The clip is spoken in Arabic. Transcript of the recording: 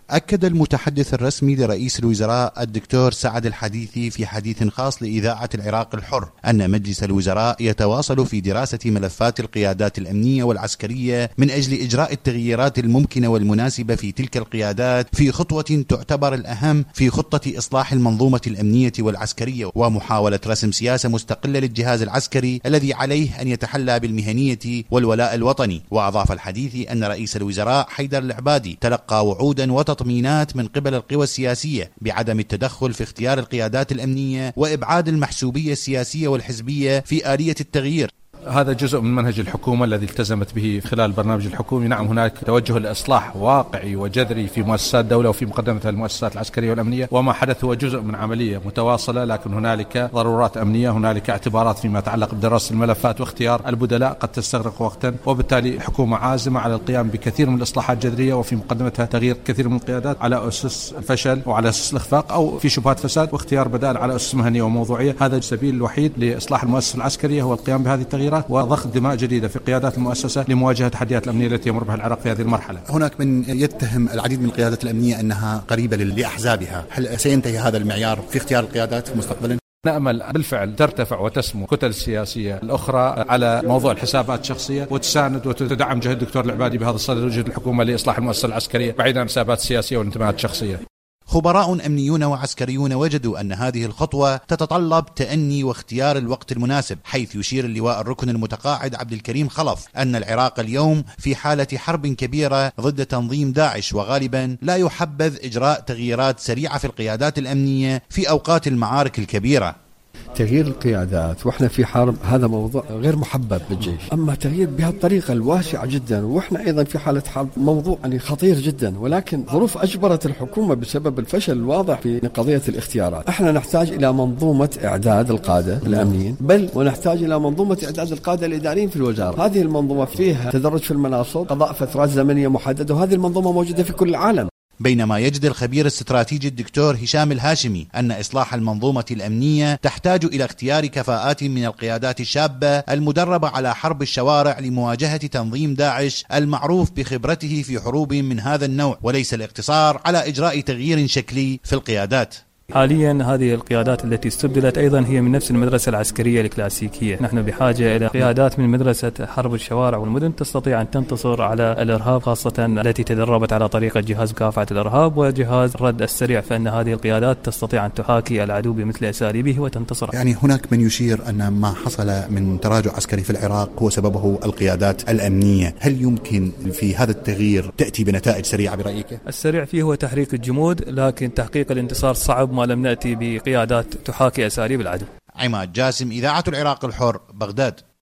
أكد المتحدث الرسمي لرئيس الوزراء الدكتور سعد الحديثي في حديث خاص لإذاعة العراق الحر أن مجلس الوزراء يتواصل في دراسة ملفات القيادات الأمنية والعسكرية من أجل إجراء التغييرات الممكنة والمناسبة في تلك القيادات في خطوة تعتبر الأهم في خطة إصلاح المنظومة الأمنية والعسكرية ومحاولة رسم سياسة مستقلة للجهاز العسكري الذي عليه أن يتحلى بالمهنية والولاء الوطني. وأضاف الحديثي أن رئيس الوزراء حيدر العبادي تلقى وعودا وتطمينات من قبل القوى السياسية بعدم التدخل في اختيار القيادات الأمنية وإبعاد المحسوبية السياسية والحزبية في آلية التغيير. هذا جزء من منهج الحكومة الذي التزمت به خلال البرنامج الحكومي. نعم، هناك توجه لإصلاح واقعي وجذري في مؤسسات الدولة وفي مقدمتها المؤسسات العسكرية والأمنية، وما حدث هو جزء من عملية متواصلة، لكن هنالك ضرورات أمنية، هنالك اعتبارات فيما يتعلق بدراسة الملفات واختيار البدلاء قد تستغرق وقتا، وبالتالي حكومة عازمة على القيام بكثير من الإصلاحات الجذرية وفي مقدمتها تغيير كثير من القيادات على أسس الفشل وعلى أسس الإخفاق أو في شبهات فساد، واختيار بدائل على أسس مهنية وموضوعية. هذا السبيل الوحيد لإصلاح المؤسسة العسكرية هو القيام بهذه التغييرات وضخ دماء جديدة في قيادات المؤسسة لمواجهة التحديات الأمنية التي يمر بها العراق في هذه المرحلة. هناك من يتهم العديد من القيادات الأمنية أنها قريبة لأحزابها، هل سينتهي هذا المعيار في اختيار القيادات مستقبلا؟ نأمل بالفعل ترتفع وتسمو كتل السياسية الأخرى على موضوع الحسابات الشخصية وتساند وتدعم جهد الدكتور العبادي بهذا الصدد وجهد الحكومة لإصلاح المؤسسة العسكرية بعيدا عن الحسابات السياسية والانتماءات الشخصية. خبراء أمنيون وعسكريون وجدوا أن هذه الخطوة تتطلب تأني واختيار الوقت المناسب، حيث يشير اللواء الركن المتقاعد عبد الكريم خلف أن العراق اليوم في حالة حرب كبيرة ضد تنظيم داعش، وغالبا لا يحبذ إجراء تغييرات سريعة في القيادات الأمنية في أوقات المعارك الكبيرة. تغيير القيادات واحنا في حرب هذا موضوع غير محبب بالجيش، اما تغيير بهالطريقه الواسعه جدا واحنا ايضا في حاله حرب موضوع خطير جدا، ولكن ظروف اجبرت الحكومه بسبب الفشل الواضح في قضيه الاختيارات. احنا نحتاج الى منظومه اعداد القاده الامنيين، بل ونحتاج الى منظومه اعداد القاده الاداريين في الوزاره. هذه المنظومه فيها تدرج في المناصب، قضاء فترات زمنيه محدده، وهذه المنظومه موجوده في كل العالم. بينما يجد الخبير الاستراتيجي الدكتور هشام الهاشمي أن إصلاح المنظومة الأمنية تحتاج إلى اختيار كفاءات من القيادات الشابة المدربة على حرب الشوارع لمواجهة تنظيم داعش المعروف بخبرته في حروب من هذا النوع، وليس الاقتصار على إجراء تغيير شكلي في القيادات. حاليا هذه القيادات التي استبدلت أيضا هي من نفس المدرسة العسكرية الكلاسيكية. نحن بحاجة إلى قيادات من مدرسة حرب الشوارع والمدن تستطيع أن تنتصر على الإرهاب، خاصة التي تدربت على طريقة جهاز مكافحة الإرهاب وجهاز الرد السريع، فإن هذه القيادات تستطيع أن تحاكي العدو بمثل أساليبه وتنتصر. يعني هناك من يشير أن ما حصل من تراجع عسكري في العراق هو سببه القيادات الأمنية، هل يمكن في هذا التغيير تأتي بنتائج سريعة برأيك؟ السريع فيه هو تحريك الجمود، لكن تحقيق الانتصار صعب ما لم نأتي بقيادات تحاكي أساليب العدو. عماد جاسم، إذاعة العراق الحر، بغداد.